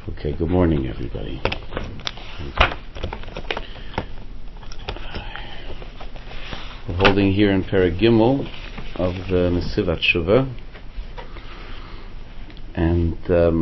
Okay, good morning, everybody. We're holding here in Perek Gimel of the Nesivat Shuvah, and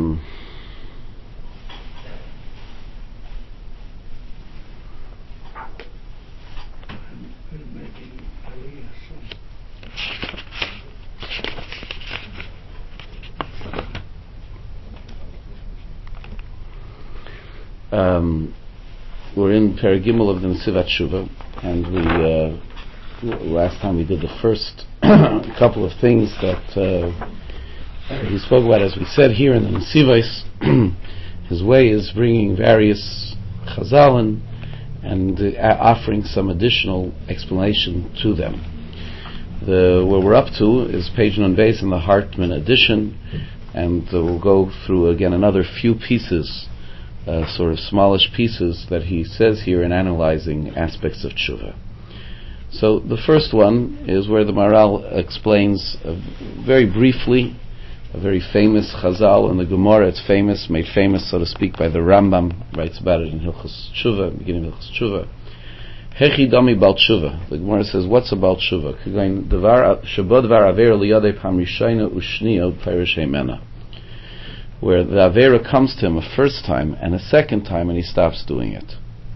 we're in Perek Gimel of the Nesivat Shuvah, and last time we did the first couple of things that he spoke about. As we said here in the Nesivos, his way is bringing various Chazalim and offering some additional explanation to them. Where we're up to is page Nun Beis in the Hartman edition, and we'll go through again another few pieces, sort of smallish pieces that he says here in analyzing aspects of tshuva. So the first one is where the Maharal explains very briefly a very famous Chazal in the Gemara. It's famous, made famous, so to speak, by the Rambam. Writes about it in Hilchos Tshuva, beginning of Hilchos Tshuva. Hechi dami bal tshuva. The Gemara says, what's about tshuva? K'gain shebo dvar aver liyadei pam rishayna ushniya perish hemena. Where the avera comes to him a first time and a second time, and he stops doing it.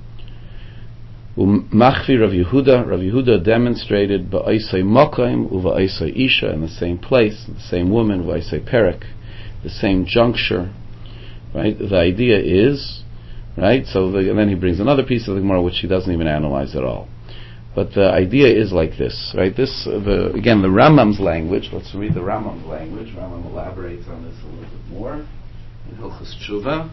Machvi Rav Yehuda demonstrated ba'isay mokayim uva'isay isha, in the same place, the same woman, va'isay perek, the same juncture, right? The idea is, right? So and then he brings another piece of the Gemara which he doesn't even analyze at all. But the idea is like this, right? The Rambam's language. Let's read the Rambam's language. Rambam elaborates on this a little bit more in Hilchos Tshuva.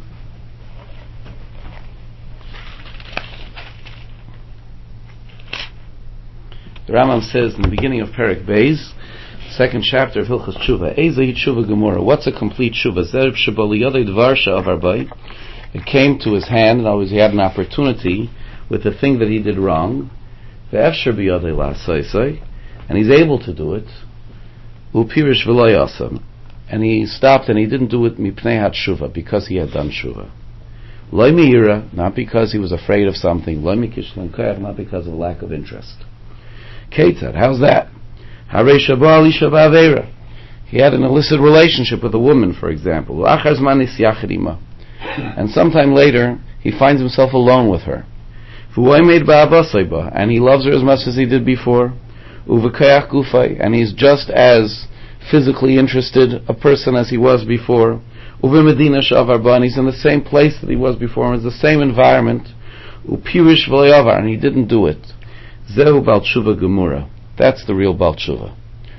The Rambam says in the beginning of Perek Beis, second chapter of Hilchos Tshuva, Eizeh Tshuva Gemara. What's a complete Tshuva? Zerb Sheba Liyadei Dvarsha of Arbay. It came to his hand, and always he had an opportunity with the thing that he did wrong. And he's able to do it. And he stopped and he didn't do it because he had done tshuva. Not because he was afraid of something. Not because of lack of interest. How's that? He had an illicit relationship with a woman, for example. And sometime later he finds himself alone with her. And he loves her as much as he did before. And he's just as physically interested a person as he was before. And he's in the same place that he was before. It's the same environment. And he didn't do it. Zehu Bal Tshuva Gemura. That's the real Bal Tshuva.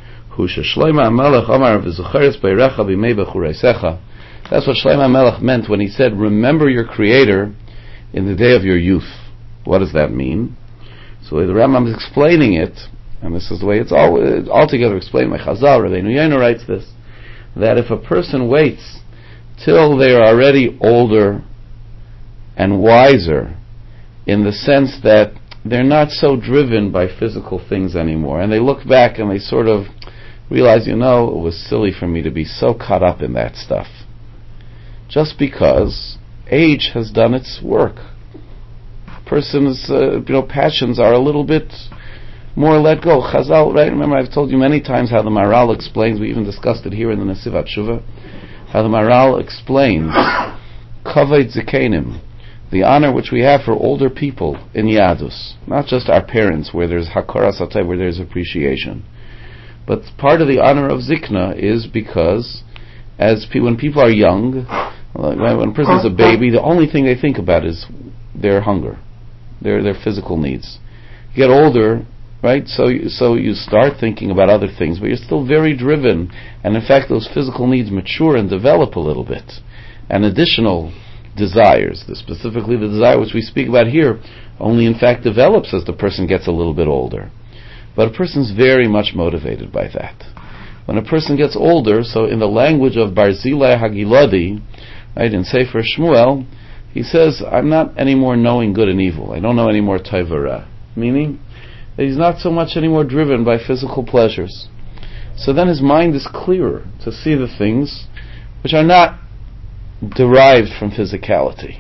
That's what Shlomo HaMelech meant when he said, remember your Creator in the day of your youth. What does that mean? So the Rambam is explaining it, and this is the way it's altogether explained by Chazal. Rabbeinu Yonah writes this, that if a person waits till they are already older and wiser, in the sense that they're not so driven by physical things anymore, and they look back and they sort of realize, it was silly for me to be so caught up in that stuff. Just because age has done its work. Person's passions are a little bit more let go. Chazal, right? Remember, I've told you many times how the Maharal explains. We even discussed it here in the Nesivat Shuvah. How the Maharal explains Kavod Zikenim, the honor which we have for older people in Yadus, not just our parents, where there's Hakara Satay, where there's appreciation, but part of the honor of Zikna is because when people are young, when a person's a baby, the only thing they think about is their hunger, their physical needs. You get older, right? So you start thinking about other things, but you're still very driven. And in fact, those physical needs mature and develop a little bit. And additional desires, specifically the desire which we speak about here, only in fact develops as the person gets a little bit older. But a person's very much motivated by that. When a person gets older, so in the language of Barzilai Hagiladi, right, in Sefer Shmuel, he says, I'm not anymore knowing good and evil. I don't know anymore Taivara. Meaning that he's not so much anymore driven by physical pleasures. So then his mind is clearer to see the things which are not derived from physicality.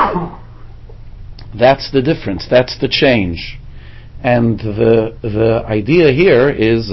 That's the difference. That's the change. And the idea here is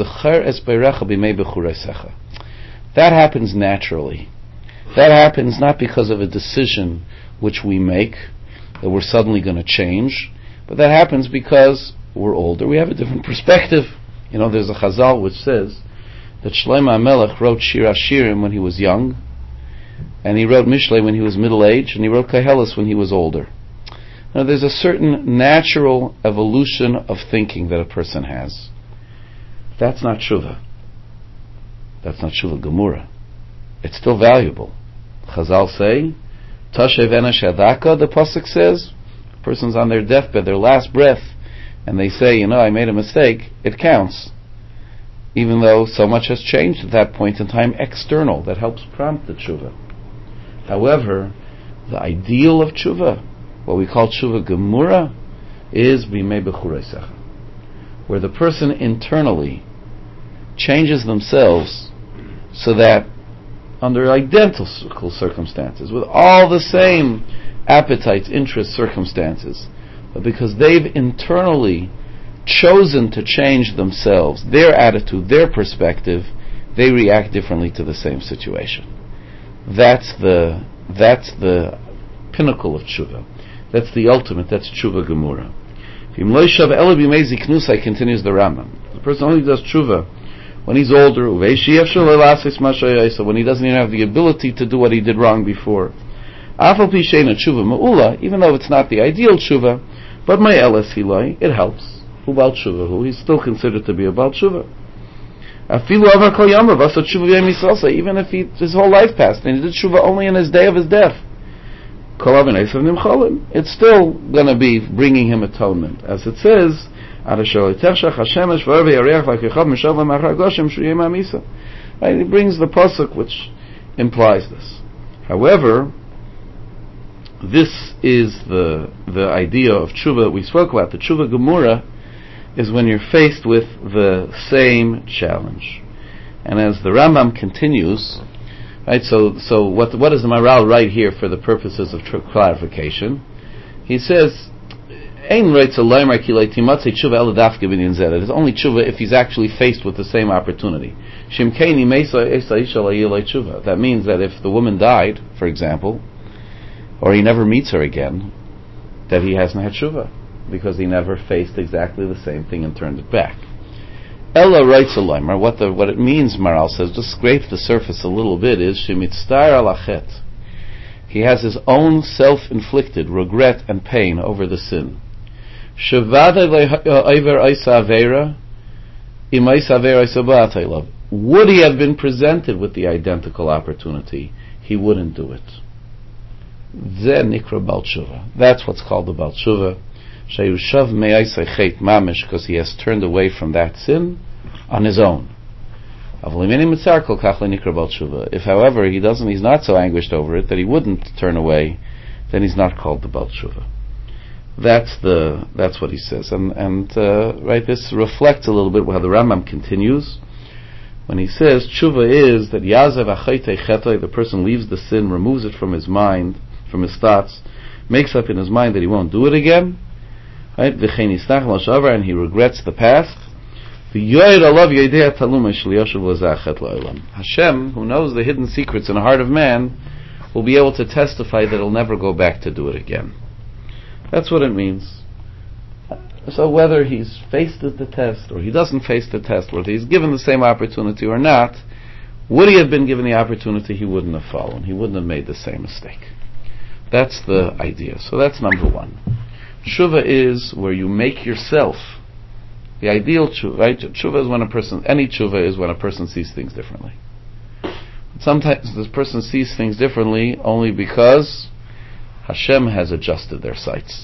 that happens naturally. That happens not because of a decision which we make, that we're suddenly going to change, but that happens because we're older. We have a different perspective. There's a Chazal which says that Shlomo HaMelech wrote Shir HaShirim when he was young, and he wrote Mishlei when he was middle-aged, and he wrote Koheles when he was older. Now, there's a certain natural evolution of thinking that a person has. That's not tshuva. That's not tshuva gemura. It's still valuable. Chazal say, Tashev Enesh Hadaka, the pasuk says, a person's on their deathbed, their last breath, and they say, I made a mistake, it counts. Even though so much has changed at that point in time, external, that helps prompt the tshuva. However, the ideal of tshuva, what we call tshuva gemura, is b'mei b'chureisecha, where the person internally changes themselves so that under identical circumstances, with all the same appetites, interests, circumstances, but because they've internally chosen to change themselves, their attitude, their perspective, they react differently to the same situation. That's the pinnacle of tshuva. That's the ultimate. That's tshuva gemura. Continues the Rambam. The person only does tshuva when he's older, when he doesn't even have the ability to do what he did wrong before. Even though it's not the ideal tshuva, but my eles hiloi, it helps. He's still considered to be a Baal Tshuva. Even if his whole life passed and he did tshuva only in his day of his death, it's still going to be bringing him atonement. As it says, right? He brings the pasuk which implies this. However, this is the idea of tshuva that we spoke about. The tshuva gemura is when you're faced with the same challenge. And as the Rambam continues, right, so what does the Maharal write here for the purposes of clarification? He says, it's only tshuva if he's actually faced with the same opportunity. That means that if the woman died, for example, or he never meets her again, that he hasn't had tshuva, because he never faced exactly the same thing and turned it back. Ella writes a Leimer, what it means, Maharal says, just scrape the surface a little bit, is shemitztar alachet. He has his own self-inflicted regret and pain over the sin. Would he have been presented with the identical opportunity, he wouldn't do it. That's what's called the Baal Tshuva. Because he has turned away from that sin on his own. If, however, he's not so anguished over it that he wouldn't turn away, then he's not called the Baal Tshuva. That's what he says, and right. This reflects a little bit how the Rambam continues when he says tshuva is that yazev achaytei chetoi, the person leaves the sin, removes it from his mind, from his thoughts, makes up in his mind that he won't do it again. Right? And he regrets the past. Hashem, who knows the hidden secrets in the heart of man, will be able to testify that he'll never go back to do it again. That's what it means. So whether he's faced with the test or he doesn't face the test, whether he's given the same opportunity or not, would he have been given the opportunity, he wouldn't have fallen. He wouldn't have made the same mistake. That's the idea. So that's number one. Tshuva is where you make yourself the ideal tshuva, right? Tshuva is any tshuva is when a person sees things differently. Sometimes this person sees things differently only because Hashem has adjusted their sights.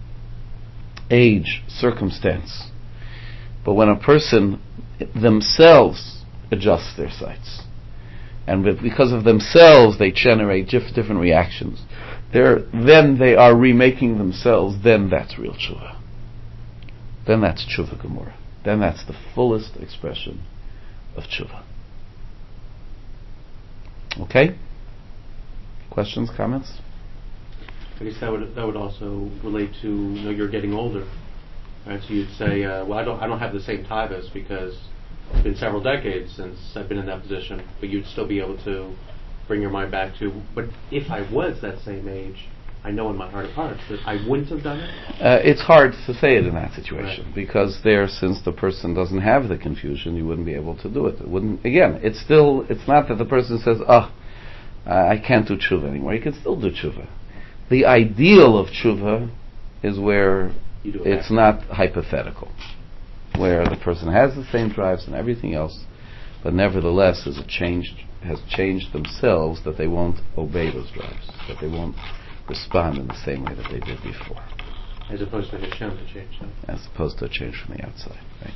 Age, circumstance. But when a person themselves adjusts their sights, and because of themselves they generate different reactions, then they are remaking themselves, then that's real tshuva. Then that's tshuva gemura. Then that's the fullest expression of tshuva. Okay? Questions, comments? I guess that would also relate to you're getting older, right? So you'd say, well, I don't have the same taivas because it's been several decades since I've been in that position, but you'd still be able to bring your mind back to. But if I was that same age, I know in my heart of hearts that I wouldn't have done it. It's hard to say it in that situation, because since the person doesn't have the confusion, you wouldn't be able to do it. It wouldn't. Again, it's not that the person says, I can't do tshuva anymore. You can still do tshuva. The ideal of tshuva is where it's not hypothetical, where the person has the same drives and everything else, but nevertheless has changed themselves, that they won't obey those drives, that they won't respond in the same way that they did before. As opposed to Hashem to change them. As opposed to a change from the outside, right?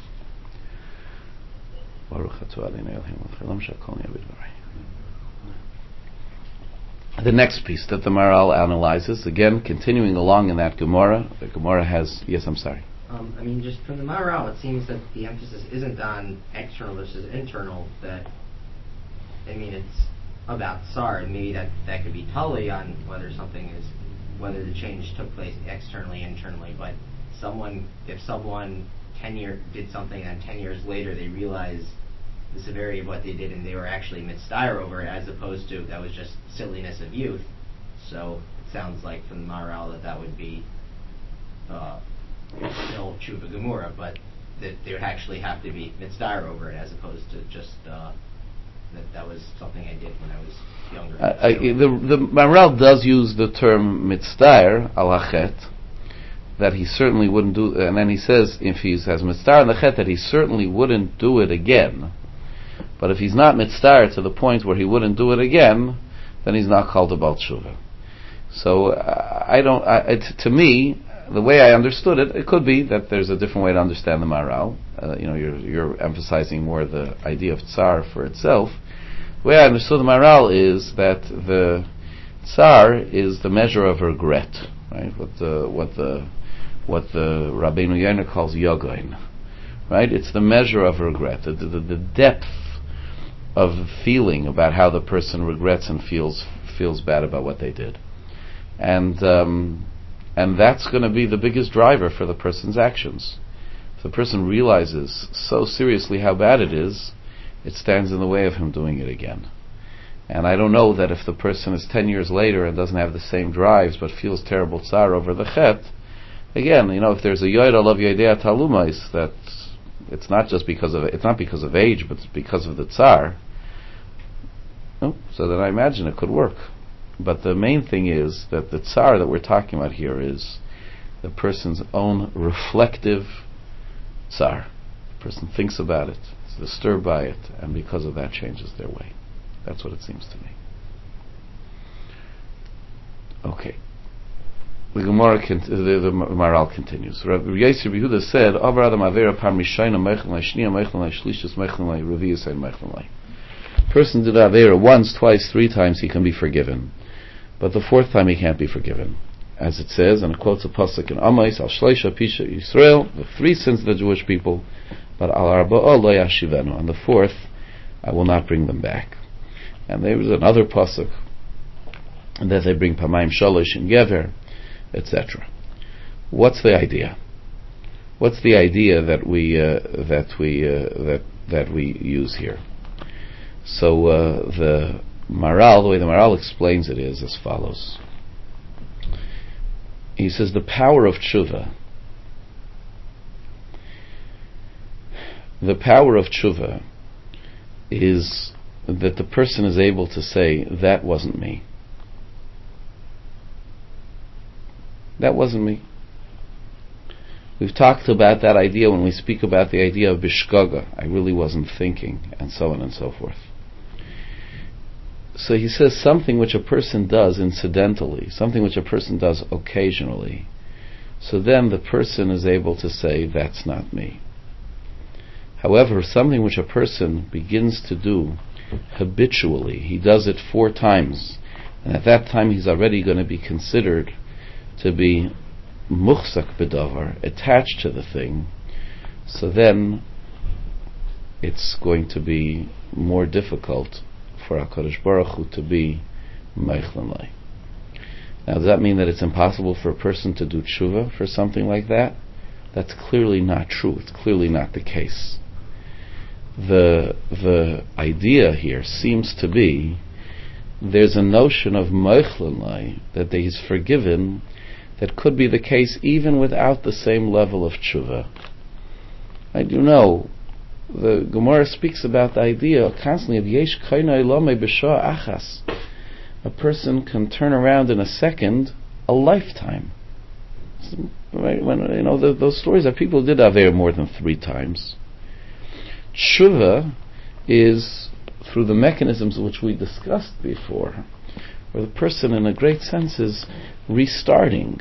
The next piece that the Maharal analyzes, again, continuing along in that Gemara, the Gemara has... Yes, I'm sorry. Just from the Maharal, it seems that the emphasis isn't on external versus internal, that, it's about tsar, and maybe that could be totally on whether the change took place externally, internally, but if someone did something and 10 years later they realize the severity of what they did and they were actually mitzvah over it, as opposed to that was just silliness of youth. So it sounds like from the Maharal that would be still tshuva gemura, but that they would actually have to be mitzvah over it, as opposed to just that was something I did when I was younger. The Maharal does use the term mitzvah al hachet, that he certainly wouldn't do, and then he says if he has mitzvah on the chet, that he certainly wouldn't do it again. But if he's not mitzvah to the point where he wouldn't do it again, then he's not called a Baal Tshuva. So to me, the way I understood it, it could be that there's a different way to understand the Maharal. You're emphasizing more the idea of tsar for itself. The way I understood the Maharal is that the tsar is the measure of regret, right? What the Rabbeinu Yonah calls yogain, right? It's the measure of regret, the depth of feeling about how the person regrets and feels bad about what they did, and that's going to be the biggest driver for the person's actions. If the person realizes so seriously how bad it is, it stands in the way of him doing it again. And I don't know that if the person is 10 years later and doesn't have the same drives but feels terrible tsar over the chet, again, if there's a yoid alav yodea talumais, that it's not because of age, but it's because of the tsar. So then I imagine it could work. But the main thing is that the tsar that we're talking about here is the person's own reflective tsar. The person thinks about it, is disturbed by it, and because of that changes their way. That's what it seems to me. Okay. The Maharal continues. Rabbi Yosef Yehuda said, "Avar adam avera par mishayna meichel leishniya meichel leishlishis meichel leiruviyus ein meichel leir." Person did avera once, twice, 3 times, he can be forgiven, but the 4th time he can't be forgiven, as it says, and it quotes a pasuk in Amais al Shleisha Pisha Yisrael, the 3 sins of the Jewish people, but al Arba'a lo yashivenu, on the 4th I will not bring them back. And there was another pasuk, and that they bring Pamayim Shalosh and Gever, etc. What's the idea? What's the idea that we use here? So the way the Maharal explains it is as follows. He says the power of tshuva. The power of tshuva is that the person is able to say, that wasn't me. That wasn't me. We've talked about that idea when we speak about the idea of bishgaga. I really wasn't thinking, and so on and so forth. So he says something which a person does incidentally, something which a person does occasionally. So then the person is able to say, that's not me. However, something which a person begins to do habitually, he does it 4 times, and at that time he's already going to be considered to be muchzak bedavar, attached to the thing, so then it's going to be more difficult for HaKadosh Baruch Hu to be Meichlan Lai. Now, does that mean that it's impossible for a person to do tshuva for something like that? That's clearly not true. It's clearly not the case. The idea here seems to be there's a notion of Meichlan Lai, that he's forgiven, that could be the case even without the same level of tshuva. I do know the Gemara speaks about the idea constantly of yesh kainai lomei b'shah achas. A person can turn around in a second, a lifetime. Right? When those stories that people did Aveir more than 3 times. Tshuva is through the mechanisms which we discussed before, where the person in a great sense is restarting.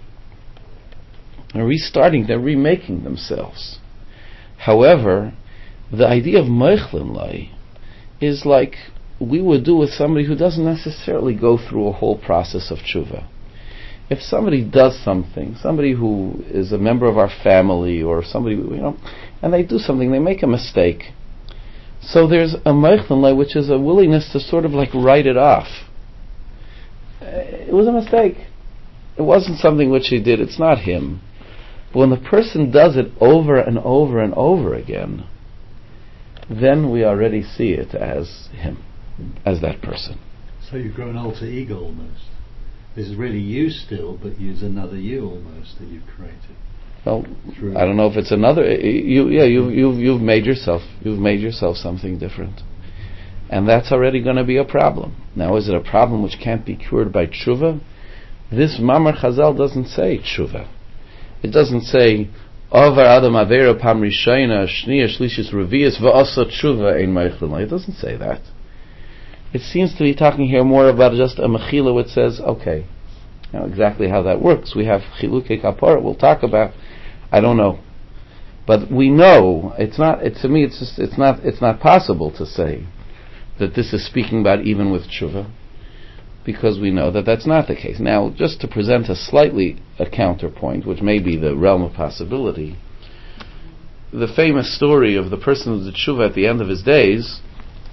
They're restarting, they're remaking themselves. However, the idea of Meichlan Lai is like we would do with somebody who doesn't necessarily go through a whole process of tshuva. If somebody does something, somebody who is a member of our family or somebody, and they do something, they make a mistake. So there's a Meichlan Lai, which is a willingness to sort of like write it off. It was a mistake. It wasn't something which he did. It's not him. But when the person does it over and over and over again, then we already see it as him, as that person. So you grow an alter ego almost. This is really you still, but use another you almost that you've created. Well, I don't know if it's another. You've made yourself something different, and that's already going to be a problem. Now, is it a problem which can't be cured by tshuva? This Mamar Chazal doesn't say tshuva. It doesn't say Avar Adam Avera Pam Rishayna Shniya Shlishis Revius Va'asa Tshuva Ein Meichlan Lai. It doesn't say that. It seems to be talking here more about just a mechila which says, okay, now exactly how that works. We have Chilukei Kapara. We'll talk about. I don't know, but we know it's not. To me, it's not possible to say that this is speaking about even with tshuva, because we know that that's not the case. Now, just to present a counterpoint, which may be the realm of possibility, the famous story of the person who did tshuva at the end of his days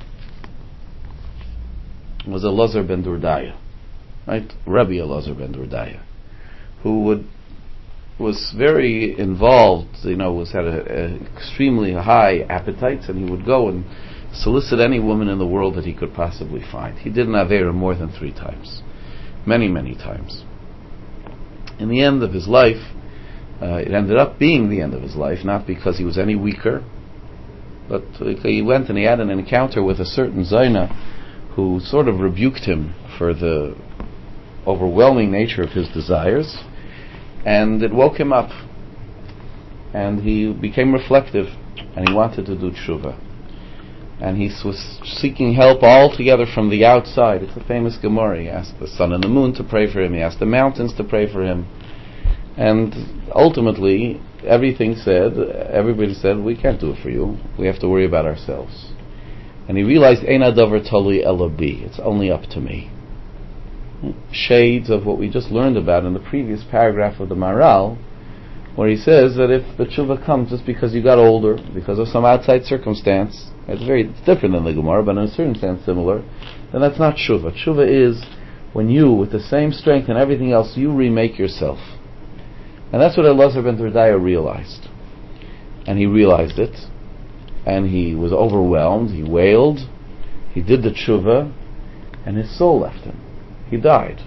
was Elazar ben Durdaya, right? Rabbi Elazar ben Durdaya, who was very involved, had an extremely high appetite, and he would go and solicit any woman in the world that he could possibly find. He did an Aveira more than 3 times. Many, many times. In the end of his life, it ended up being the end of his life, not because he was any weaker, but he went and he had an encounter with a certain Zaina who sort of rebuked him for the overwhelming nature of his desires, and it woke him up, and he became reflective, and he wanted to do tshuva. And he was seeking help altogether from the outside. It's a famous Gemara. He asked the sun and the moon to pray for him. He asked the mountains to pray for him. And ultimately, everybody said, we can't do it for you. We have to worry about ourselves. And he realized, Ein hadavar tolui ela bi. It's only up to me. Shades of what we just learned about in the previous paragraph of the Maharal, where he says that if the tshuva comes just because you got older, because of some outside circumstance, it's different than the Gemara, but in a certain sense similar, then that's not tshuva. Tshuva is when you, with the same strength and everything else, you remake yourself. And that's what Elazar ben Durdaya realized. And he realized it, and he was overwhelmed, he wailed, he did the tshuva, and his soul left him. He died.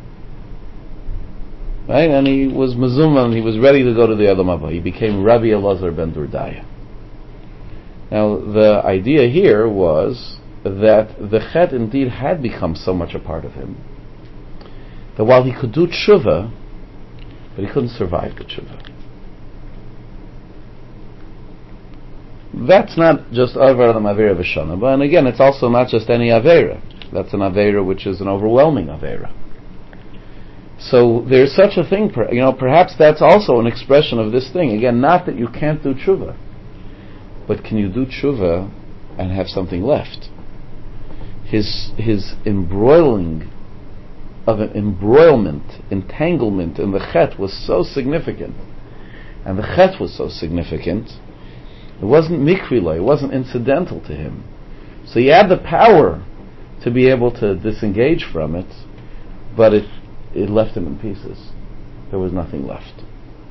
Right? And he was mezumah, he was ready to go to the Olam Haba. He became Rabbi Elazar ben Durdaya. Now, the idea here was that the chet indeed had become so much a part of him that while he could do tshuva, but he couldn't survive the tshuva. That's not just Avar Adam Avera V'Shana, and again, it's also not just any Avera. That's an Avera which is an overwhelming Avera. So there's such a thing, perhaps that's also an expression of this thing. Again, not that you can't do tshuva, but can you do tshuva and have something left? His entanglement in the chet was so significant, and the chet was so significant, it wasn't mikrila, it wasn't incidental to him. So he had the power to be able to disengage from it, but it left him in pieces. There was nothing left.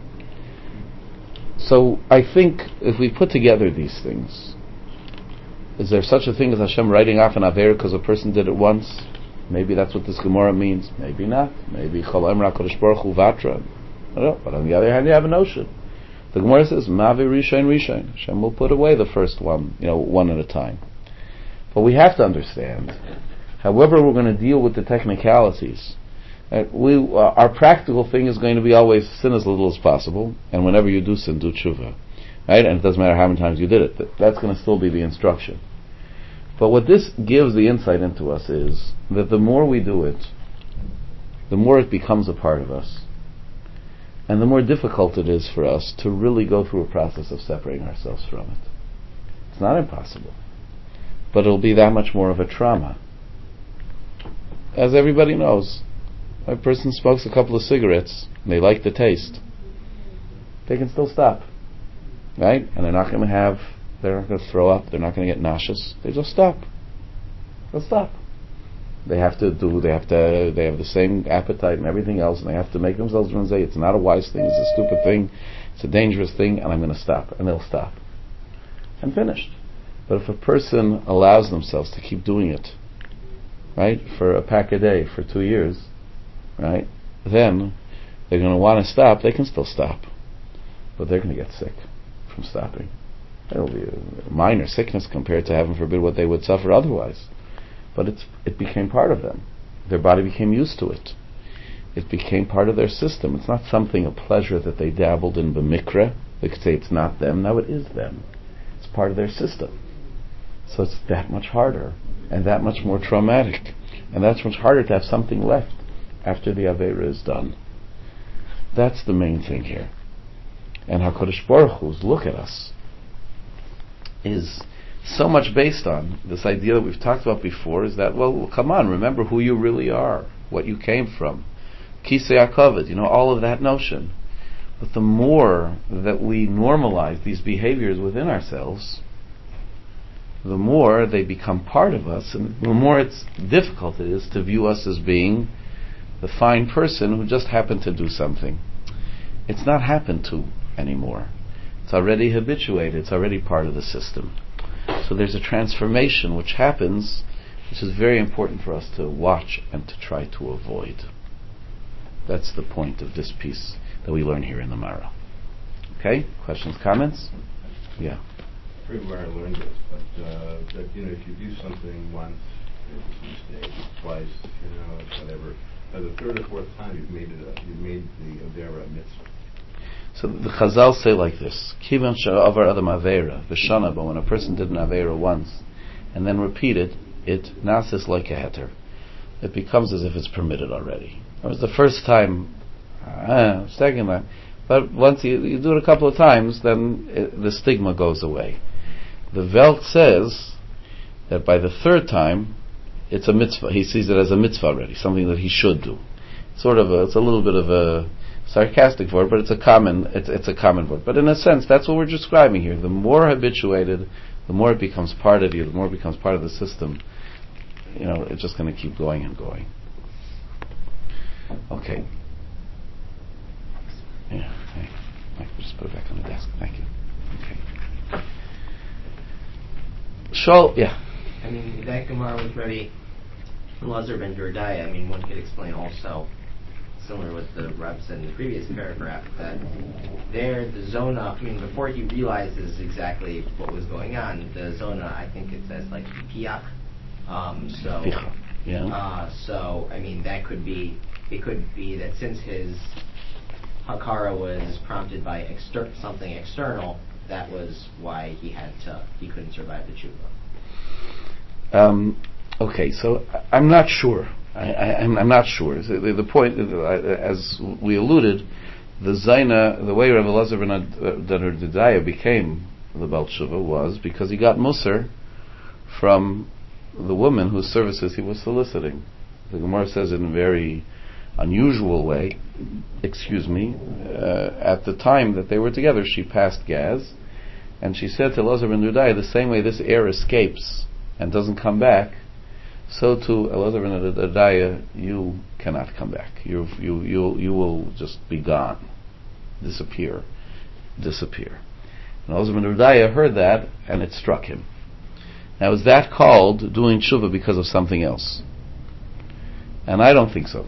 So I think if we put together these things, is there such a thing as Hashem writing off an Aveira because a person did it once? Maybe that's what this Gemara means. Maybe not. Maybe Chol Emra Kodesh Baruch Hu Vatra. I don't know. But on the other hand, you have a notion. The Gemara says, Mavi Rishain. Hashem will put away the first one, one at a time. But we have to understand, however we're going to deal with the technicalities, our practical thing is going to be always sin as little as possible, and whenever you do sin, do tshuva. Right? And it doesn't matter how many times you did it. That's going to still be the instruction. But what this gives the insight into us is that the more we do it, the more it becomes a part of us. And the more difficult it is for us to really go through a process of separating ourselves from it. It's not impossible. But it'll be that much more of a trauma. As everybody knows, a person smokes a couple of cigarettes and they like the taste, they can still stop, right? And they're not going to throw up, they're not going to get nauseous. They just stop. They'll stop. They have the same appetite and everything else, and they have to make themselves say it's not a wise thing, it's a stupid thing, it's a dangerous thing, and I'm going to stop, and they'll stop. And finished. But if a person allows themselves to keep doing it, right, for a pack a day for 2 years, right, then they're going to want to stop. They can still stop, but they're going to get sick from stopping. It'll be a minor sickness compared to, heaven forbid, what they would suffer otherwise. But it became part of them. Their body became used to it. It became part of their system. It's not something, a pleasure that they dabbled in b'mikra. They could say it's not them. No, it is them. It's part of their system. So it's that much harder and that much more traumatic, and that's much harder to have something left after the Aveira is done. That's the main thing here. And HaKadosh Baruch Hu's look at us is so much based on this idea that we've talked about before, is that, well, come on, remember who you really are, what you came from. Kisei HaKavod, all of that notion. But the more that we normalize these behaviors within ourselves, the more they become part of us, and the more it's difficult it is to view us as being the fine person who just happened to do something. It's not happened to anymore. It's already habituated. It's already part of the system. So there's a transformation which happens, which is very important for us to watch and to try to avoid. That's the point of this piece that we learn here in the Mara. Okay? Questions, comments? Yeah. Everywhere I learned this, but that if you do something once, it's a mistake. Twice, whatever. By the third or fourth time, you've made the Avera a mitzvah. So the Chazal say like this: Kivan she'avar adam Avera v'shana. But when a person did an Avera once and then repeated, it nasis like a heter. It becomes as if it's permitted already. It was the first time, second time, but once you do it a couple of times, then the stigma goes away. The Welt says that by the third time, it's a mitzvah. He sees it as a mitzvah already, something that he should do. It's a little bit of a sarcastic word, but it's a common word. But in a sense, that's what we're describing here. The more habituated, the more it becomes part of you, the more it becomes part of the system. It's just going to keep going and going. Okay. Yeah. Mike, just put it back on the desk. Thank you. Okay. Shol, yeah. That Gemara was very Lazar ben Jordaya. One could explain also, similar with the Reb said in the previous paragraph, that there, the Zona, before he realizes exactly what was going on, the Zona, I think it says like Piach. That could be, it could be that since his Hakara was prompted by something external, that was why he couldn't survive the tshuva. Okay, so I'm not sure. I'm not sure. The point, as we alluded, the Zaina, the way Rav Elazar ben Dodaya became the Baal Tshuva was because he got Musar from the woman whose services he was soliciting. The Gemara says in a very unusual way, at the time that they were together, she passed gas, and she said to Elazar ben Dodaya, the same way this air escapes and doesn't come back, so to Elazar ben Dodaya, you cannot come back. You will just be gone, disappear. And Elazar ben Dodaya heard that, and it struck him. Now, is that called doing tshuva because of something else? And I don't think so.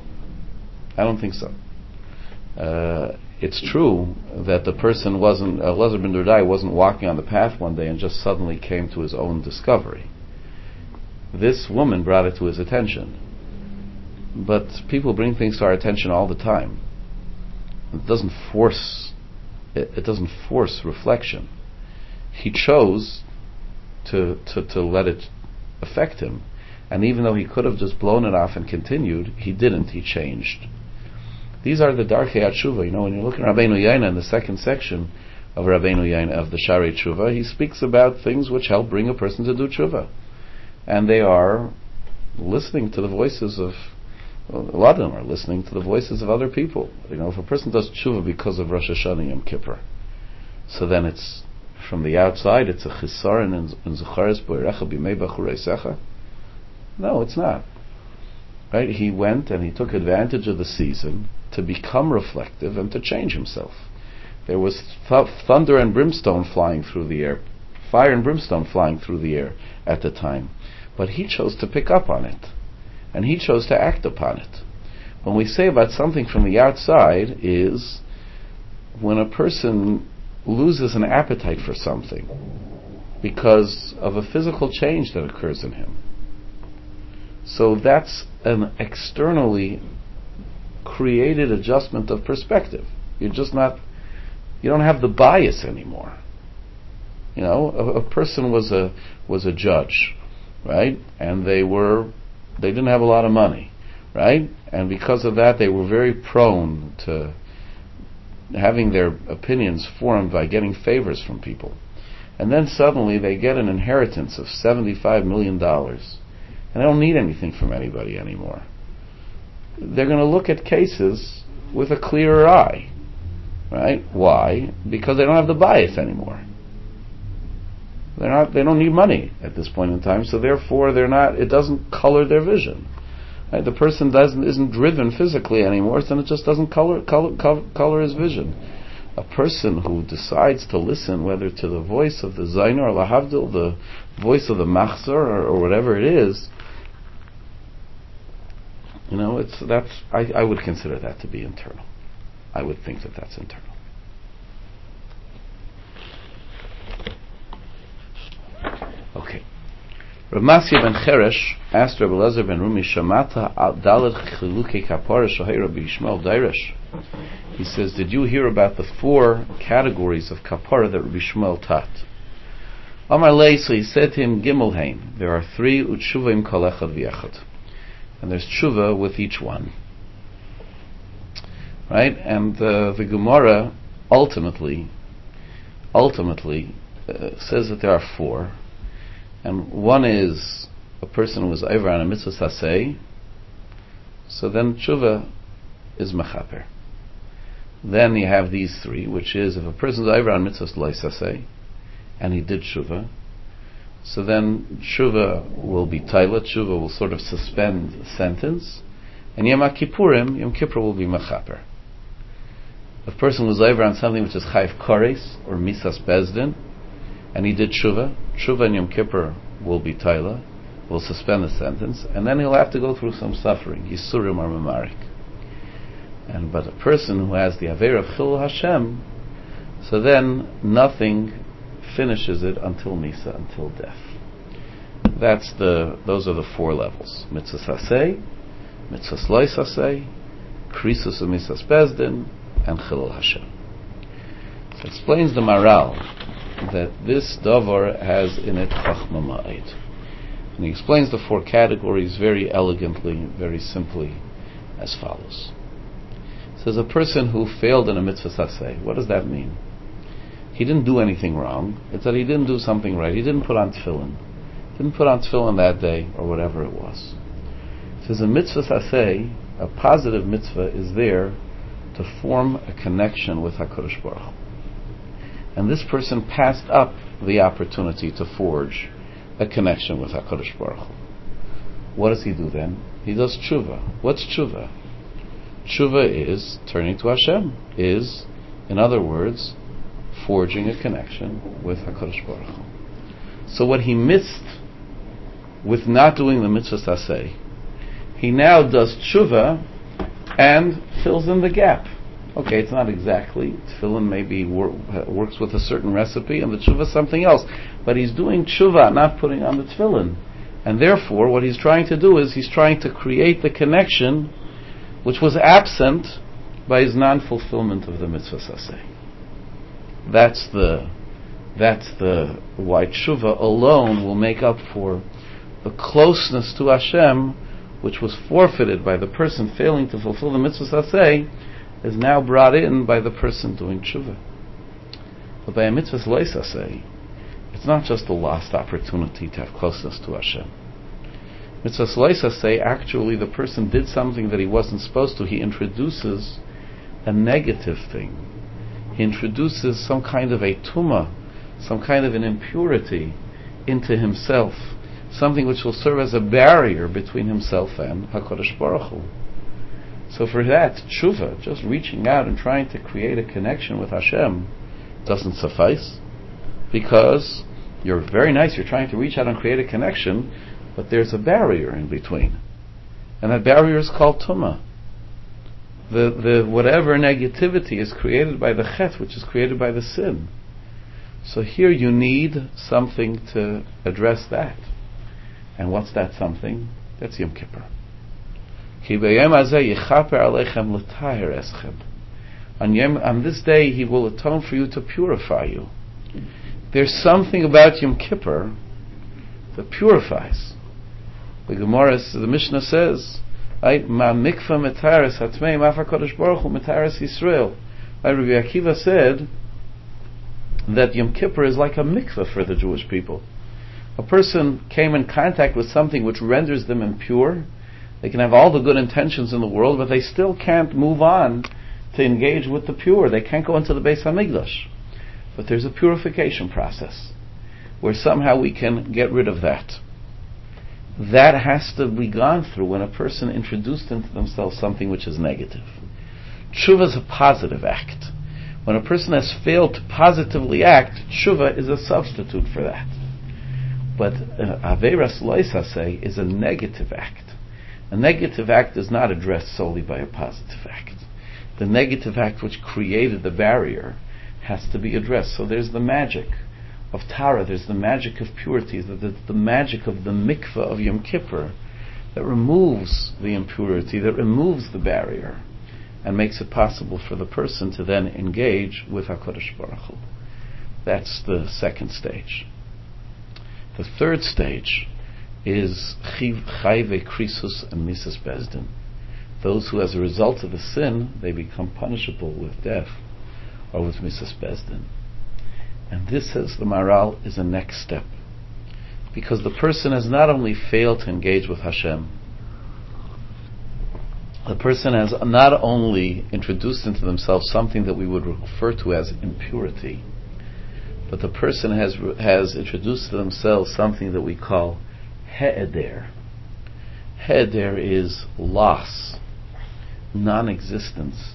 It's true that the person Elazar ben Dodaya wasn't walking on the path one day and just suddenly came to his own discovery. This woman brought it to his attention. But people bring things to our attention all the time. It doesn't force reflection. He chose to let it affect him. And even though he could have just blown it off and continued, he didn't. He changed. These are the Darkei HaTshuva. When you look at Rabbeinu Yaina in the second section of Rabbeinu Yaina of the Sharei Tshuva, he speaks about things which help bring a person to do tshuva. And they are listening to the voices of, a lot of them are listening to the voices of other people. If a person does tshuva because of Rosh Hashanah Yom Kippur, so then it's, from the outside, it's a chisaron in Zecharis Boirecha B'mei B'chureisecha. No, it's not. Right? He went and he took advantage of the season to become reflective and to change himself. There was thunder and brimstone flying through the air, fire and brimstone flying through the air at the time. But he chose to pick up on it. And he chose to act upon it. When we say about something from the outside is when a person loses an appetite for something because of a physical change that occurs in him. So that's an externally created adjustment of perspective. You don't have the bias anymore. A person was a judge, right? And they didn't have a lot of money, right? And because of that, they were very prone to having their opinions formed by getting favors from people. And then suddenly they get an inheritance of $75 million. And they don't need anything from anybody anymore. They're going to look at cases with a clearer eye. Right? Why? Because they don't have the bias anymore. They don't need money at this point in time, so therefore it doesn't color their vision. Right? The person isn't driven physically anymore, so it just doesn't color his vision. A person who decides to listen, whether to the voice of the Zainer or Lahavdil, the voice of the Machzor or whatever it is, I would consider that to be internal. I would think that that's internal. Okay. Rav Masya ben Cheresh asked Rabbi Elazar ben Rumi, Shamata al Dalet Chilukei Kapara Shohei Rabbi Yishmael Dairish. He says, did you hear about the 4 categories of kapara that Rabbi Yishmael taught? Amar Lei, so he said to him, Gimel Hein, there are 3 utshuvaim kol echad v'echad. And there's tshuva with each one. Right? And the Gemara ultimately says that there are 4. And one is a person who was over on a mitzvah saseh, so then tshuva is mechaper. Then you have these 3, which is if a person is over on mitzvah lo saseh, and he did tshuva, so then tshuva will be tailat, tshuva will sort of suspend the sentence, and Yom Kippur will be mechaper. If a person was over on something which is chayv kores or misas bezdin, and he did tshuva and Yom Kippur will be taila, will suspend the sentence, and then he'll have to go through some suffering, yisurim or mamarik. But a person who has the aver of chilul Hashem, so then nothing finishes it until misa, until death. Those are the 4 levels: mitzvah saseh, mitzvah lo saseh, krisus u'misas bezdin, and chilul Hashem. So explains the Maral that this davar has in it chachma ma'id. And he explains the 4 categories very elegantly, very simply, as follows. It says a person who failed in a mitzvah saseh, what does that mean? He didn't do anything wrong. It's that he didn't do something right. He didn't put on tefillin. Didn't put on tefillin that day, or whatever it was. It says a mitzvah saseh, a positive mitzvah, is there to form a connection with HaKadosh Baruch Hu. And this person passed up the opportunity to forge a connection with HaKadosh Baruch Hu. What does he do then? He does tshuva. What's tshuva? Tshuva is turning to Hashem, is, in other words, forging a connection with HaKadosh Baruch Hu. So what he missed with not doing the mitzvahs aseh, he now does tshuva and fills in the gap. Okay, it's not exactly. Tefillin maybe works with a certain recipe, and the tshuva is something else. But he's doing tshuva, not putting on the tefillin. And therefore, what he's trying to do is he's trying to create the connection which was absent by his non-fulfillment of the mitzvahs aseh. That's the why tshuva alone will make up for the closeness to Hashem, which was forfeited by the person failing to fulfill the mitzvahs aseh, is now brought in by the person doing tshuva. But by a mitzvahs lois aseh, it's not just a lost opportunity to have closeness to Hashem. Mitzvahs lois aseh, actually the person did something that he wasn't supposed to. He introduces a negative thing. He introduces some kind of a tumah, some kind of an impurity into himself, something which will serve as a barrier between himself and HaKadosh Baruch Hu. So for that, tshuva, just reaching out and trying to create a connection with Hashem, doesn't suffice, because you're very nice, you're trying to reach out and create a connection, but there's a barrier in between. And that barrier is called tumah. The whatever negativity is created by the chet, which is created by the sin. So here you need something to address that. And what's that something? That's Yom Kippur. On this day he will atone for you to purify you. There's something about Yom Kippur that purifies. The Gemara, the Mishnah says, Ma mikvah metaris hatmei ma'af HaKadosh Baruch Hu metaris Yisrael. Rabbi Akiva said that Yom Kippur is like a mikvah for the Jewish people. A person came in contact with something which renders them impure. They can have all the good intentions in the world, but they still can't move on to engage with the pure. They can't go into the Beis HaMikdash. But there's a purification process where somehow we can get rid of that. That has to be gone through when a person introduced into themselves something which is negative. Tshuva is a positive act. When a person has failed to positively act, tshuva is a substitute for that. But Averas Lois Aseh is a negative act. A negative act is not addressed solely by a positive act. The negative act which created the barrier has to be addressed. So there's the magic of Tara, there's the magic of purity, the magic of the mikveh of Yom Kippur that removes the impurity, that removes the barrier, and makes it possible for the person to then engage with HaKadosh Baruch Hu. That's the second stage. The third stage is Chayve Krisus and Misas Bezdin. Those who, as a result of a sin, they become punishable with death or with Misas Bezdin. And this, says the Maharal, is a next step. Because the person has not only failed to engage with Hashem, the person has not only introduced into themselves something that we would refer to as impurity, but the person has introduced to themselves something that we call he'eder. He'eder is loss, non-existence.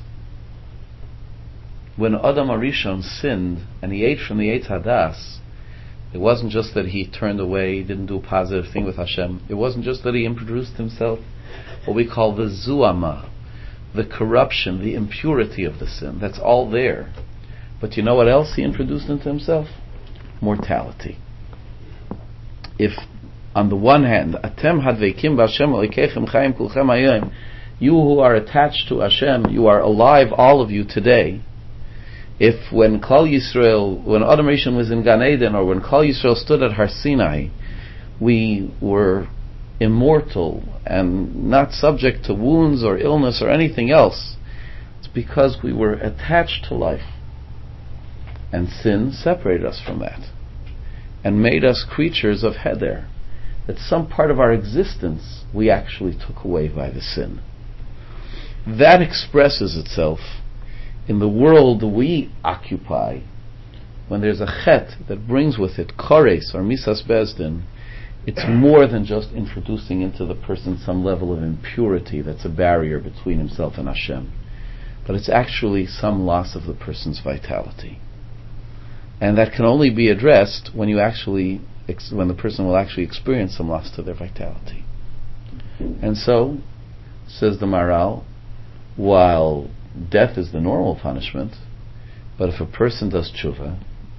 When Adam Arishon sinned and he ate from the Eitz Hadas, it wasn't just that he turned away, didn't do a positive thing with Hashem. It wasn't just that he introduced himself what we call the zuama, the corruption, the impurity of the sin. That's all there. But you know what else he introduced into himself? Mortality. If, on the one hand, Atem hadveikim b'Hashem alekeichem chayim kulchem hayom, you who are attached to Hashem, you are alive, all of you today. If when Klal Yisrael, when Adam Rishon was in Gan Eden, or when Klal Yisrael stood at Har Sinai, we were immortal and not subject to wounds or illness or anything else, it's because we were attached to life. And sin separated us from that and made us creatures of Heder. That some part of our existence we actually took away by the sin. That expresses itself in the world we occupy when there's a chet that brings with it kores or misas bezdin. it's more than just introducing into the person some level of impurity that's a barrier between himself and Hashem. But it's actually some loss of the person's vitality. And that can only be addressed when when the person will actually experience some loss to their vitality. And so, says the Maharal, while death is the normal punishment, but if a person does tshuva,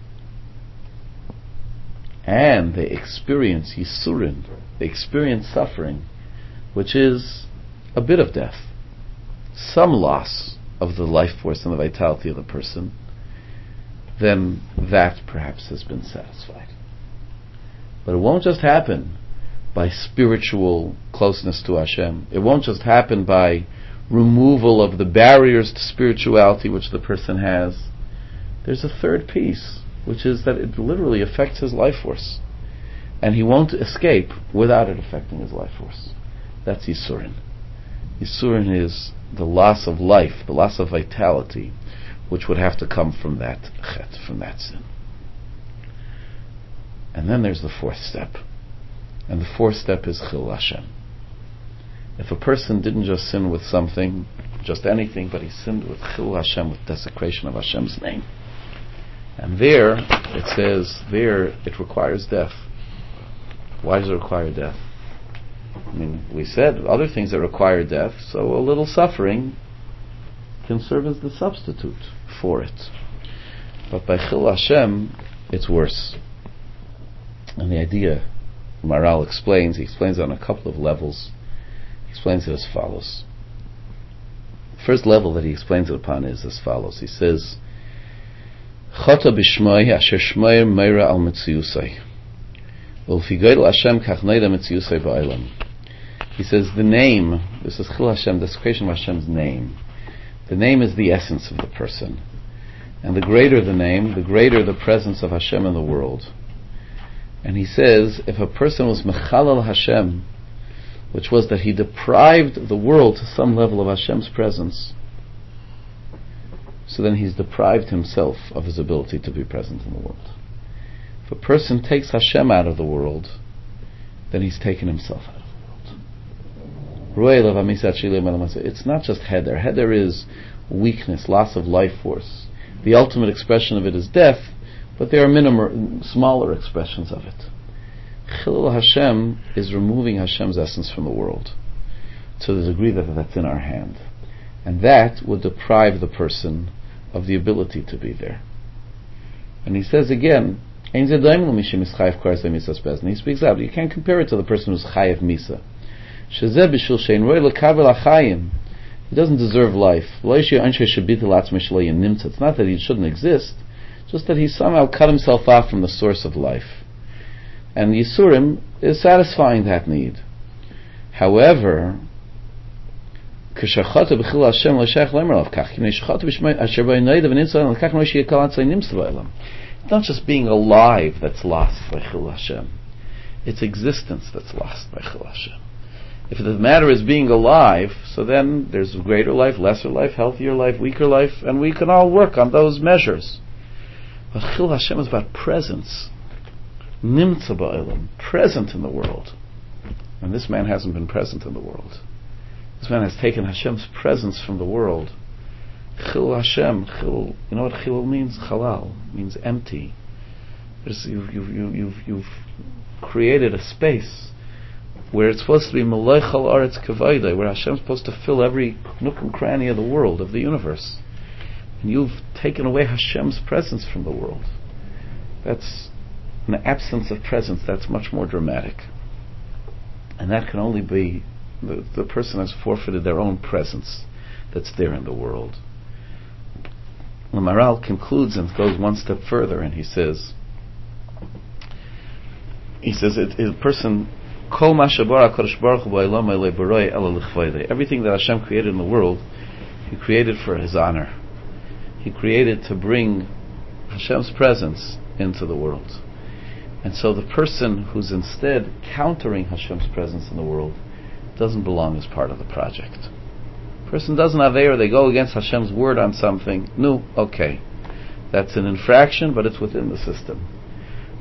and they experience yisurin, they experience suffering, which is a bit of death, some loss of the life force and the vitality of the person, then that perhaps has been satisfied. But it won't just happen by spiritual closeness to Hashem. It won't just happen by removal of the barriers to spirituality which the person has. There's a third piece, which is that it literally affects his life force. And he won't escape without it affecting his life force. That's Yisurin. Yisurin is the loss of life, the loss of vitality, which would have to come from that chet, from that sin. And then there's the fourth step. And the fourth step is Chil Hashem. If a person didn't just sin with something, just anything, but he sinned with Chil Hashem, with desecration of Hashem's name. And there, it says, it requires death. Why does it require death? I mean, we said other things that require death, so a little suffering can serve as the substitute for it. But by Chil Hashem, it's worse. And the idea, Maharal explains, he explains it on a couple of levels. He explains it as follows. The first level that he explains it upon is as follows. He says, Chata b'shmoi asher shmoyer meira al metziusai. Ulfigoyl Hashem kach neida metziusai ba'olam. He says the name, this is Chil Hashem, desecration of Hashem's name. The name is the essence of the person. And the greater the name, the greater the presence of Hashem in the world. And he says, if a person was mechalal Hashem, which was that he deprived the world to some level of Hashem's presence, so then he's deprived himself of his ability to be present in the world. If a person takes Hashem out of the world, then he's taken himself out of the world. It's not just heder. Heder is weakness, loss of life force. The ultimate expression of it is death, but there are smaller expressions of it. Chilul Hashem is removing Hashem's essence from the world to the degree that that's in our hand. And that would deprive the person of the ability to be there. And he says again, he speaks out, you can't compare it to the person who's chayev misa. He doesn't deserve life. It's not that he shouldn't exist, just that he somehow cut himself off from the source of life. And Yisurim is satisfying that need. However, it's not just being alive that's lost by Chil Hashem. It's existence that's lost by Chil Hashem. If the matter is being alive, so then there's greater life, lesser life, healthier life, weaker life, and we can all work on those measures. But Chil Hashem is about presence. Nimtza ba'olam, present in the world. And this man hasn't been present in the world. This man has taken Hashem's presence from the world. Chil Hashem, Chil, you know what Chil means? Chalal, means empty. You've created a space where it's supposed to be Malay Chal Aretz Kavayda, where Hashem's supposed to fill every nook and cranny of the world, of the universe. And you've taken away Hashem's presence from the world. That's an absence of presence that's much more dramatic. And that can only be the person has forfeited their own presence that's there in the world. The Maharal concludes and goes one step further, and he says, a person, everything that Hashem created in the world, He created for His honor. He created to bring Hashem's presence into the world. And so the person who's instead countering Hashem's presence in the world doesn't belong as part of the project. Person doesn't have air, they go against Hashem's word on something. No, okay. That's an infraction, but it's within the system.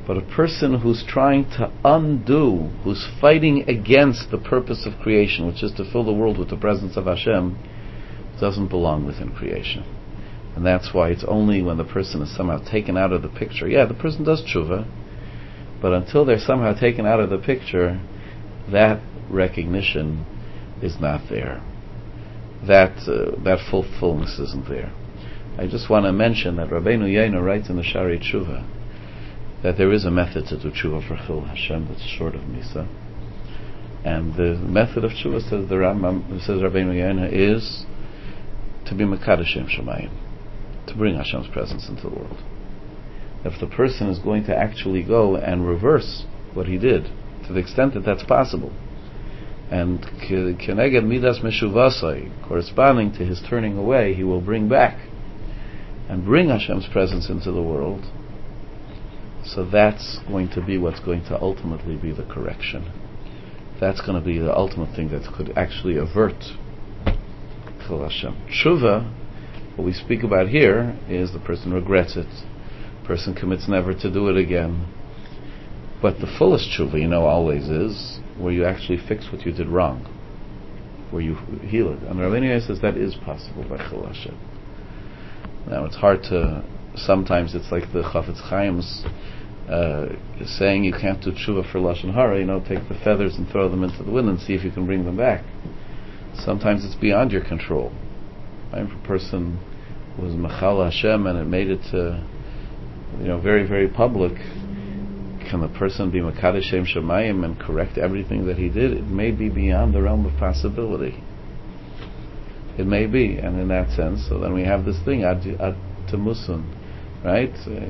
But a person who's trying to undo, who's fighting against the purpose of creation, which is to fill the world with the presence of Hashem, doesn't belong within creation. And that's why it's only when the person is somehow taken out of the picture. Yeah, the person does tshuva, but until they're somehow taken out of the picture, that recognition is not there. That fullness isn't there. I just want to mention that Rabbeinu Yonah writes in the Shari Tshuva that there is a method to do tshuva for Chil Hashem that's short of Misa. And the method of tshuva, says the Rambam, says Rabbeinu Yonah, is to be Mekadosh Shem Shemayim, to bring Hashem's presence into the world. If the person is going to actually go and reverse what he did, to the extent that that's possible, and Keneged Midas Meshuvasai, corresponding to his turning away, he will bring back and bring Hashem's presence into the world. So that's going to be what's going to ultimately be the correction. That's going to be the ultimate thing that could actually avert Chil Hashem. Tshuva, what we speak about here, is the person regrets it. The person commits never to do it again. But the fullest tshuva, always is where you actually fix what you did wrong, where you heal it. And Rabbeinu Yonah says that is possible by Chil Hashem. Now it's hard to, sometimes it's like the Chafetz Chaim's saying you can't do tshuva for Lashon Hara, take the feathers and throw them into the wind and see if you can bring them back. Sometimes it's beyond your control. If a person was Mechal Hashem and it made it to, very, very public, can the person be Mekadosh Shem Shemayim and correct everything that he did? It may be beyond the realm of possibility. It may be, and in that sense, so then we have this thing, ad temusun, right?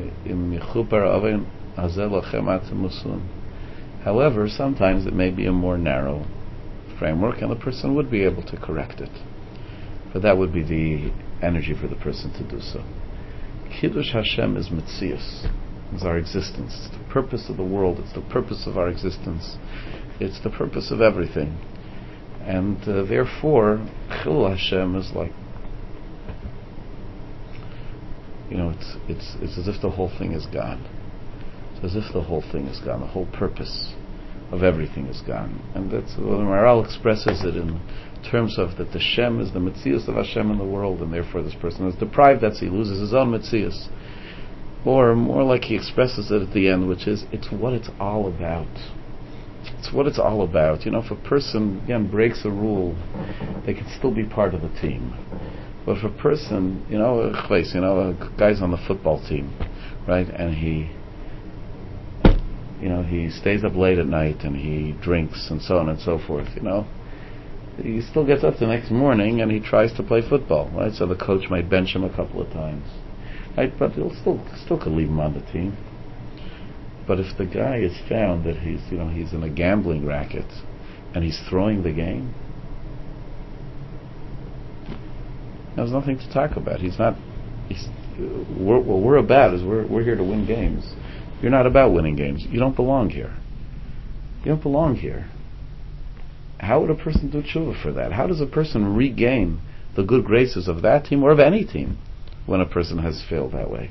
However, sometimes it may be a more narrow framework, and the person would be able to correct it. But that would be the energy for the person to do so. Kiddush Hashem is Metzius, is our existence. It's the purpose of the world. It's the purpose of our existence. It's the purpose of everything. And therefore, Chil Hashem is like, it's as if the whole thing is gone. It's as if the whole thing is gone. The whole purpose of everything is gone. And that's what the Maharal expresses it in terms of that the Shem is the Metzius of Hashem in the world, and therefore this person is deprived, that he loses his own Metzius. Or more like he expresses it at the end, which is, it's what it's all about. It's what it's all about. If a person, again, breaks a rule, they can still be part of the team. But if a person, a guy's on the football team, right, and he stays up late at night and he drinks and so on and so forth, he still gets up the next morning and he tries to play football, right? So the coach might bench him a couple of times, right? But he'll still could leave him on the team. But if the guy is found that he's in a gambling racket and he's throwing the game, there's nothing to talk about. We're here to win games. You're not about winning games. You don't belong here. You don't belong here. How would a person do tshuva for that? How does a person regain the good graces of that team or of any team when a person has failed that way?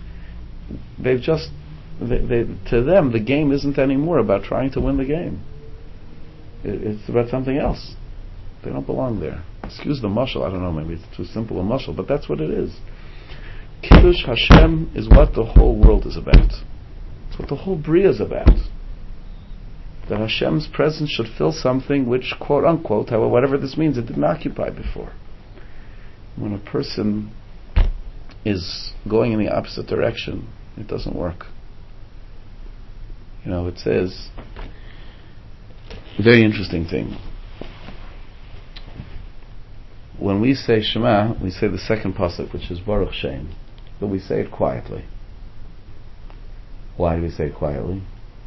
To them, the game isn't anymore about trying to win the game. It's about something else. They don't belong there. Excuse the mashal, I don't know, maybe it's too simple a mashal, but that's what it is. Kiddush Hashem is what the whole world is about. It's what the whole Bria is about. That Hashem's presence should fill something which, quote unquote, however, whatever this means, it didn't occupy before. When a person is going in the opposite direction, it doesn't work. It says, a very interesting thing. When we say Shema, we say the second pasuk, which is Baruch Shem, but we say it quietly. Why do we say it quietly?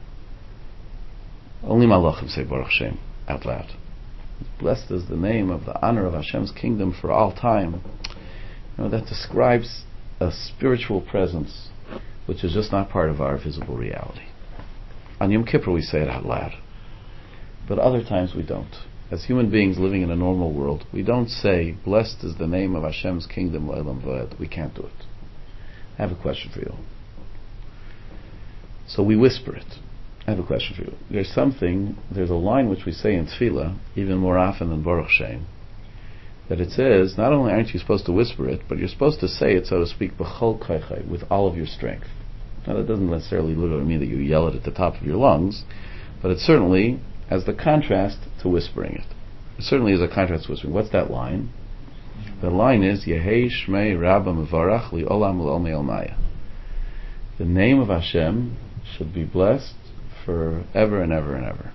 Only Malachim say Baruch Shem out loud. Blessed is the name of the honor of Hashem's kingdom for all time. That describes a spiritual presence which is just not part of our visible reality. On Yom Kippur we say it out loud, but other times we don't. As human beings living in a normal world, we don't say, blessed is the name of Hashem's kingdom, L'Olam V'Ed. We can't do it. I have a question for you. So we whisper it. I have a question for you. There's a line which we say in Tefillah, even more often than Baruch Shem, that it says, not only aren't you supposed to whisper it, but you're supposed to say it, so to speak, b'chol kochai, with all of your strength. Now that doesn't necessarily literally mean that you yell it at the top of your lungs, but it certainly has the contrast to whispering it. It certainly is a contrast to whispering. What's that line? The line is, Yehei Shmei Rabba Mevarach Li Olam L'Olmei Olmaya. The name of Hashem should be blessed forever and ever and ever.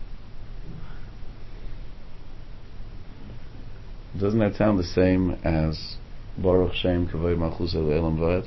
Doesn't that sound the same as Baruch Shem Kavod Malchus Elam V'ed?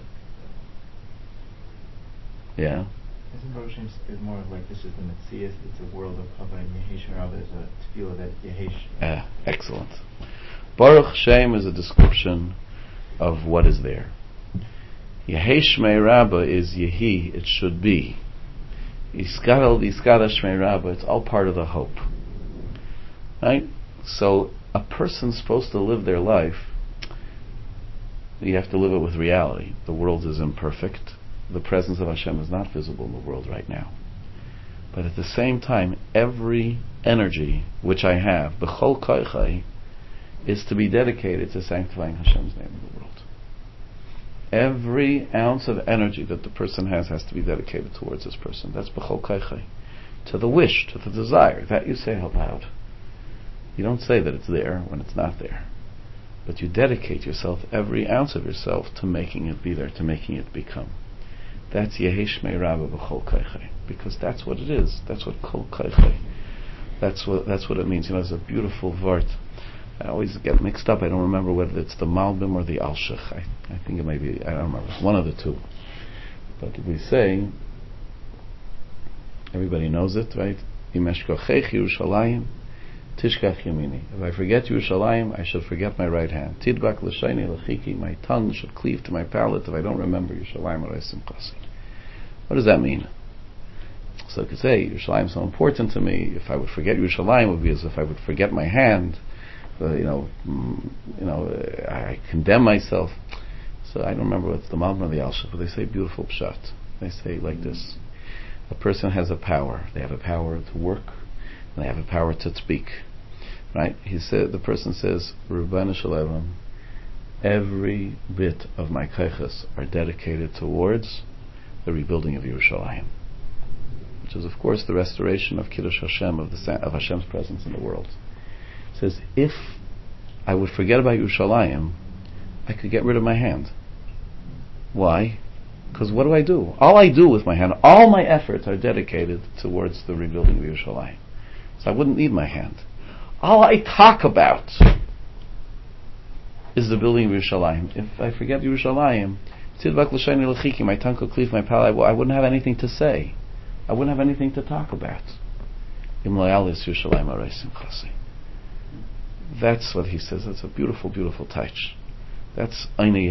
Yeah. Isn't Baruch Shem is more of like this is the Metzias, it's a world of Kavod, and Yehesh Rabba is a tefillah that Yehesh. Excellent. Baruch Shem is a description of what is there. Yehesh Shmei Rabba is Yehi, it should be. Yiskadal Shmei Rabba, it's all part of the hope. Right? So a person's supposed to live their life, you have to live it with reality. The world is imperfect. The presence of Hashem is not visible in the world right now. But at the same time, every energy which I have, b'chol kochai, is to be dedicated to sanctifying Hashem's name in the world. Every ounce of energy that the person has to be dedicated towards this person. That's b'chol kochai. To the wish, to the desire. That you say out loud. You don't say that it's there when it's not there. But you dedicate yourself, every ounce of yourself, to making it be there, to making it become. That's Yehi Shmei Rabba B'chol Kochai. Because that's what it is. That's what Kol Kochai. That's what it means. It's a beautiful vart. I always get mixed up. I don't remember whether it's the Malbim or the Alshich. I think it may be, I don't remember. It's one of the two. But we say, everybody knows it, right? Imeshkochech Yerushalayim Tishkach Yamini. If I forget Yerushalayim, I should forget my right hand. Tidbak l'shayni l'chiki. My tongue should cleave to my palate if I don't remember Yerushalayim or Simchasi. What does that mean? So I could say Yerushalayim is so important to me. If I would forget Yerushalayim, it would be as if I would forget my hand. I condemn myself. So I don't remember what's the Malbim or the Alshich, but they say beautiful pshat. They say like this: a person has a power. They have a power to work. And they have a power to speak, right? The person says, Rebbeinu Shalom, every bit of my kochos are dedicated towards the rebuilding of Yerushalayim, which is, of course, the restoration of Kiddush Hashem, of Hashem's presence in the world. It says, if I would forget about Yerushalayim, I could get rid of my hand. Why? Because what do? All I do with my hand, all my efforts are dedicated towards the rebuilding of Yerushalayim. So I wouldn't need my hand. All I talk about is the building of Yerushalayim. If I forget Yerushalayim, my tongue could cleave my palate, I wouldn't have anything to say. I wouldn't have anything to talk about. That's what he says. That's a beautiful, beautiful touch. That's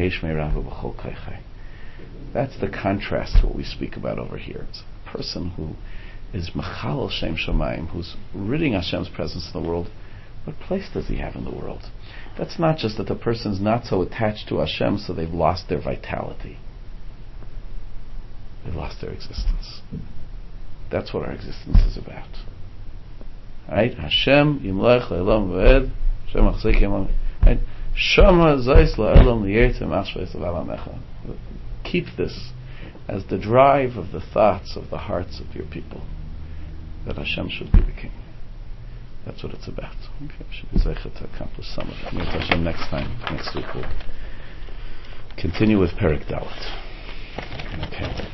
That's the contrast to what we speak about over here. It's a person who is Machal Shem Shamayim, who's ridding Hashem's presence in the world. What place does he have in the world? That's not just that the person's not so attached to Hashem, so they've lost their vitality. They've lost their existence. That's what our existence is about. Right? Hashem Yimlech Le'elam V'ed Hashem Achzik Yimlech. Right? Shama Zayis Le'elam Li'yetzem Achshveis L'Alamecha. Keep this as the drive of the thoughts of the hearts of your people, that Hashem should be the king. That's what it's about. Okay, should be zeichet to accomplish some of it. Hashem next week we'll continue with Perek Dalet. Okay.